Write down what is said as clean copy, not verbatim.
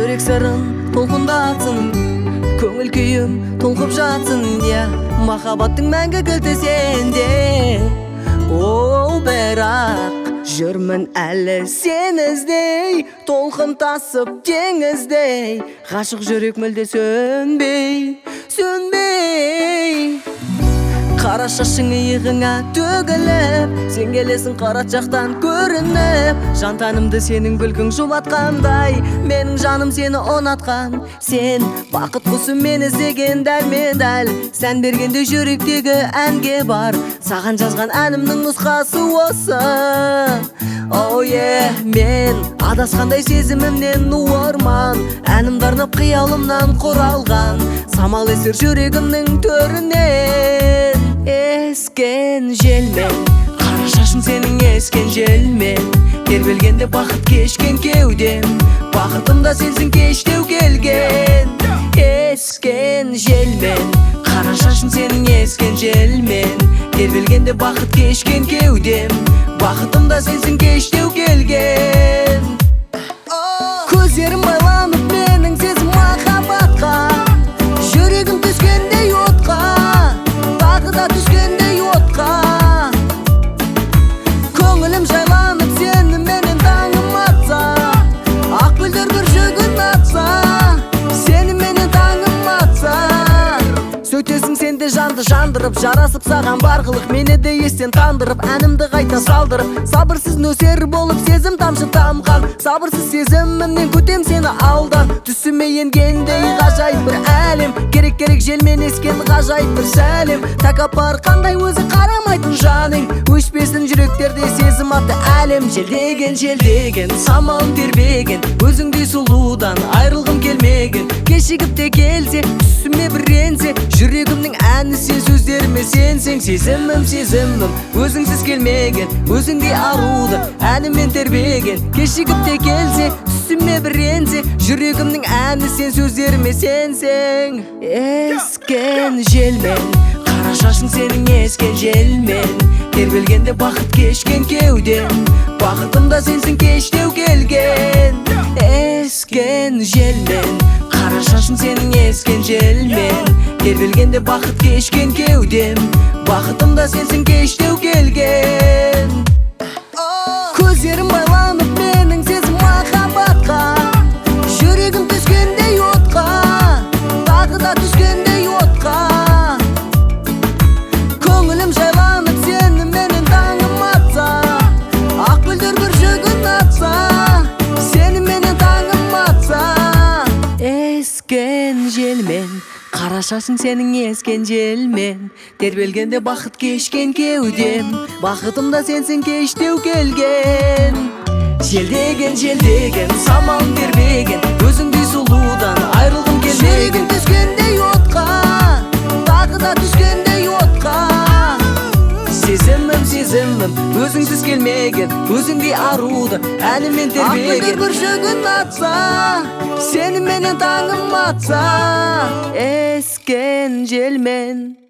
жүрек сырын толқындатсын, көңіл күйім толқып жатсын. Махаббаттың мәңгі кілті сенде. Бірақ жүрмін әлі сен іздей, толқын тасып теңіздей, ғашық жүрек мүлде сөнбей. Қара шашың иығыңа төгіліп, сен келесің қара жақтан көрініп. Жан тәнімді сенің күлкің жұбатқандай, менің жаным сені ұнатқан. Сен бақыт құсы мен іздеген дәл, сән бергенде жүректегі әнге бар. Саған жазған әнімнің нұсқасы осы. Мен адасқандай сезімімнен орман, әнімді арнап қиялымнан құралған. Самал есер жүрегімнің төрінен. Ескен желмен, қара шашың сенің ескен желмен, тербелгенде бақыт кешкен кеудем, бақытымда сенсің кештеу келген. Ескен желмен, қара шашың сенің ескен желмен, тербелгенде бақыт кешкен кеудем, бақытымда сенсің кештеу келген. Көздерім байланып менің сезім махаббатқа, жүрегім түскендей отқа, тағыда түскендей отқа. Көңілім жайланып сені менен таңым атса, ақ гүлдер бір жүгін атса, сені менен таңым атса. Сөйтесің сенде жанды жандырып, жарасып саған барғылық, мені де естен тандырып, әнімді қайта салдырып. Сабырсыз нөсер болып сезім тамшы тамған, сабырсыз сезімімнен көтем сені алдан. Түсіме енгендей ғажайып бір әлем, керек желмен ескен ғажайып бір сәлем. Тәкаппар қандай өзі қарамайтын жаның, өшпесін жүректерде сезім атты әлем. Желдеген, самалын тербеген, өзіңдей сұлудан айрылғым келмеген. Кешігіп те келсе, түсіме бір енсе, жүрегімнің әні сен, сөздеріме сенсең. Сезімім, өзіңсіз келмеген, өзіңдей аруды әнімен тербеген. Кешігіп те келсе, түсіме бір енсе, жүрегімнің әні сен, сөздеріме сенсең. Ескен желмен, қара шашың сенің ескен желмен, тербелгенде бақыт кешкен кеудем, бақытымда сенсің кештеу келген. Ескен желмен, қара шашың сенің ескен желмен, тербелгенде бақыт кешкен кеудем, бақытымда сенсің кештеу келген. Көздерім байланып менің сезім махаббатқа, жүрегім түскендей отқа, тағыда түскендей отқа. Көңілім жайланып сені менен таңым атса, ақ гүлдер бір жүгін атса, сені менен таңым атса. Ескен желмен, қара шашың сенің ескен желмен, тербелгенде бақыт кешкен кеудем, бақытымда сенсің кештеу келген. Желдеген, самалын тербеген, өзіңдей сұлудан айрылғым келмеген. Жүрегім түскендей отқа, тағыда түскендей отқа. Сезімім, өзіңсіз келмеген, өзіңдей аруды әнімен тербеген. Ақ гүлдер бір жүгін атса, сені менен таңым атса. Ескен желмен.